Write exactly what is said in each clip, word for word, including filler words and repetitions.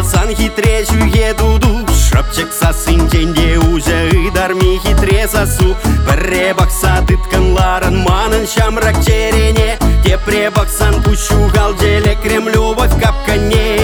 басан хитре жүге дуду, шапчык сасын тенде уже ыдарми хитре сасу. Бірре бақса тытканларын манын шамрак черене, тепре бақсан пущу галделе крем любовь в капкане.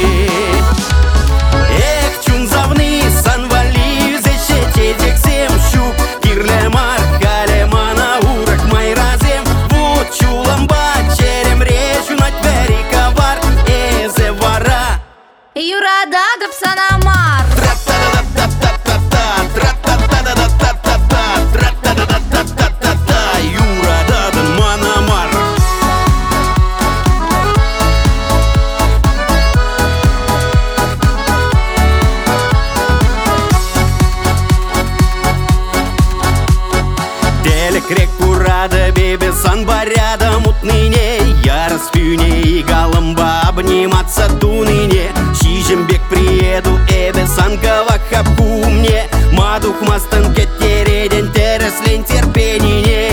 Эх, чунзавны санвали зешете дексем щук, кирле маркале мана урак май разем. Вот чуламба черем речу на твери ковар эзе вара. Юрада гапсанамар. Крек курада бебе сан баряда мутныне, я распюне и галамба обниматься туныне. Шижембек приеду эбе санкова хапку мне, мадух мастан кеттереден тереслен терпенине.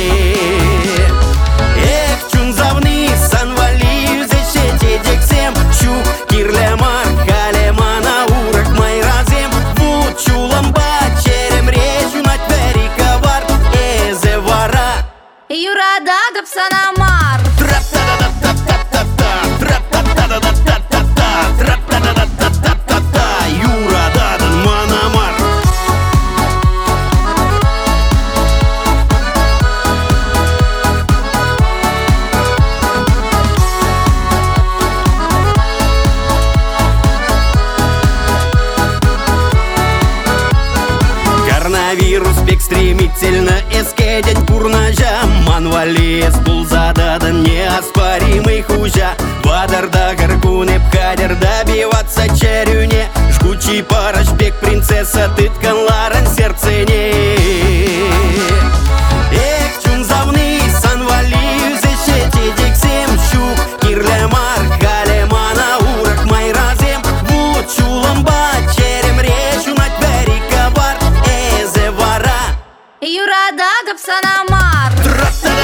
Эх, чунзавны санвали зешете дексем щук, кирле маркале мана урак май разем. Вот чуламба черем речу на твери ковар эзе вара. Юрада гапсанамар. Юрададан манамар. Коронавирус бек стремительно эскеден курнажа, манвалес булзададан неоспоримый хужа. Вадарда гаркуне бхадер добиваться черюне, жгучий парашбек принцесса тытканларын сердцене. Эх, чунзавны санвали зешете дексем щук, кирле маркале мана урак май разем. Вот чуламба черем речу на твери ковар эзе вара. Юрада гапсанамар.